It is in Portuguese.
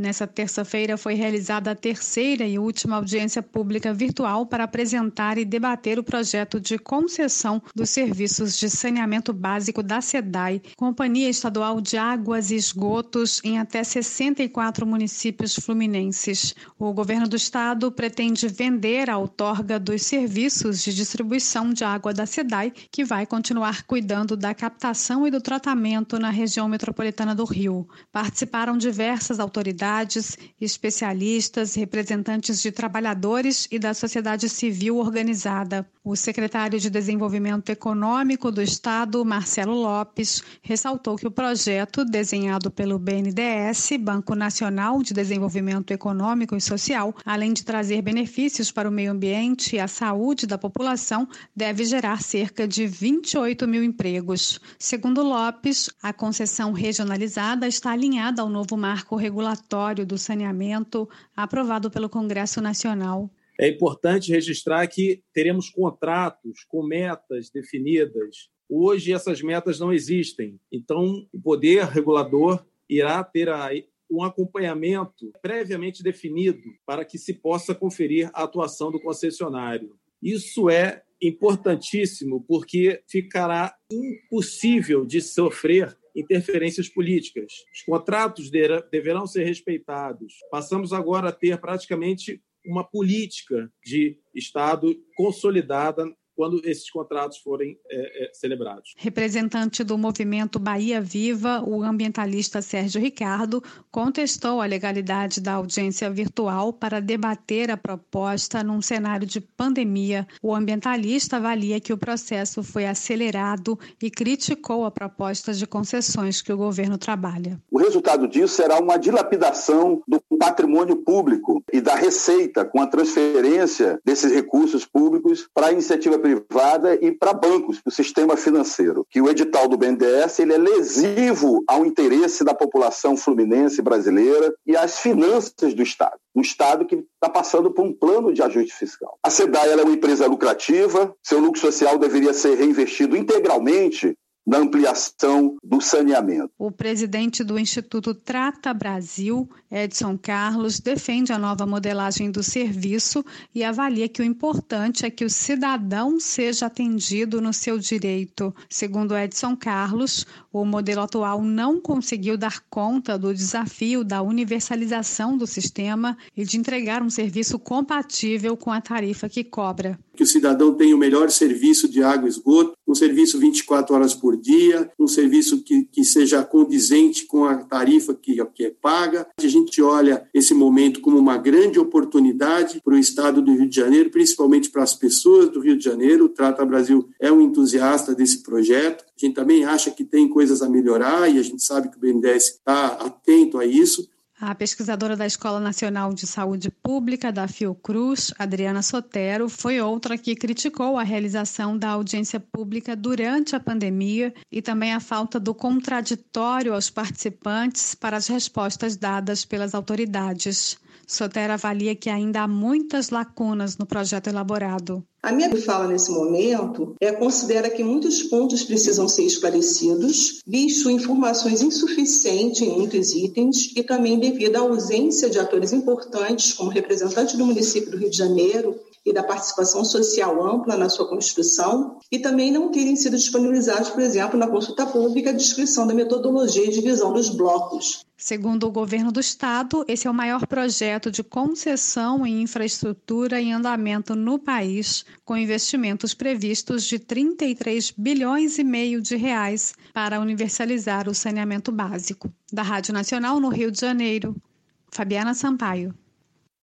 Nessa terça-feira foi realizada a terceira e última audiência pública virtual para apresentar e debater o projeto de concessão dos serviços de saneamento básico da SEDAI, Companhia Estadual de Águas e Esgotos, em até 64 municípios fluminenses. O governo do estado pretende vender a outorga dos serviços de distribuição de água da SEDAI, que vai continuar cuidando da captação e do tratamento na região metropolitana do Rio. Participaram diversas autoridades, especialistas, representantes de trabalhadores e da sociedade civil organizada. O secretário de Desenvolvimento Econômico do Estado, Marcelo Lopes, ressaltou que o projeto, desenhado pelo BNDES, Banco Nacional de Desenvolvimento Econômico e Social, além de trazer benefícios para o meio ambiente e a saúde da população, deve gerar cerca de 28 mil empregos. Segundo Lopes, a concessão regionalizada está alinhada ao novo marco regulatório do saneamento aprovado pelo Congresso Nacional. É importante registrar que teremos contratos com metas definidas. Hoje essas metas não existem. Então, o poder regulador irá ter um acompanhamento previamente definido para que se possa conferir a atuação do concessionário. Isso é importantíssimo porque ficará impossível de sofrer interferências políticas. Os contratos deverão ser respeitados. Passamos agora a ter praticamente uma política de Estado consolidada quando esses contratos forem celebrados. Representante do movimento Bahia Viva, o ambientalista Sérgio Ricardo contestou a legalidade da audiência virtual para debater a proposta num cenário de pandemia. O ambientalista avalia que o processo foi acelerado e criticou a proposta de concessões que o governo trabalha. O resultado disso será uma dilapidação do patrimônio público e da receita com a transferência desses recursos públicos para a iniciativa privada e para bancos, para o sistema financeiro. Que o edital do BNDES ele é lesivo ao interesse da população fluminense brasileira e às finanças do Estado. Um Estado que está passando por um plano de ajuste fiscal. A SEDAI é uma empresa lucrativa, seu lucro social deveria ser reinvestido integralmente na ampliação do saneamento. O presidente do Instituto Trata Brasil, Edson Carlos, defende a nova modelagem do serviço e avalia que o importante é que o cidadão seja atendido no seu direito. Segundo Edson Carlos, o modelo atual não conseguiu dar conta do desafio da universalização do sistema e de entregar um serviço compatível com a tarifa que cobra. Que o cidadão tenha o melhor serviço de água e esgoto, um serviço 24 horas por dia, um serviço que seja condizente com a tarifa que é paga. A gente olha esse momento como uma grande oportunidade para o Estado do Rio de Janeiro, principalmente para as pessoas do Rio de Janeiro. O Trata Brasil é um entusiasta desse projeto. A gente também acha que tem coisas a melhorar e a gente sabe que o BNDES está atento a isso. A pesquisadora da Escola Nacional de Saúde Pública da Fiocruz, Adriana Sotero, foi outra que criticou a realização da audiência pública durante a pandemia e também a falta do contraditório aos participantes para as respostas dadas pelas autoridades. Sotero avalia que ainda há muitas lacunas no projeto elaborado. A minha fala nesse momento considera que muitos pontos precisam ser esclarecidos, visto informações insuficientes em muitos itens e também devido à ausência de atores importantes, como representante do município do Rio de Janeiro e da participação social ampla na sua construção, e também não terem sido disponibilizados, por exemplo, na consulta pública a descrição da metodologia e divisão dos blocos. Segundo o governo do estado, esse é o maior projeto de concessão em infraestrutura em andamento no país, com investimentos previstos de 33 bilhões e meio de reais para universalizar o saneamento básico. Da Rádio Nacional no Rio de Janeiro, Fabiana Sampaio.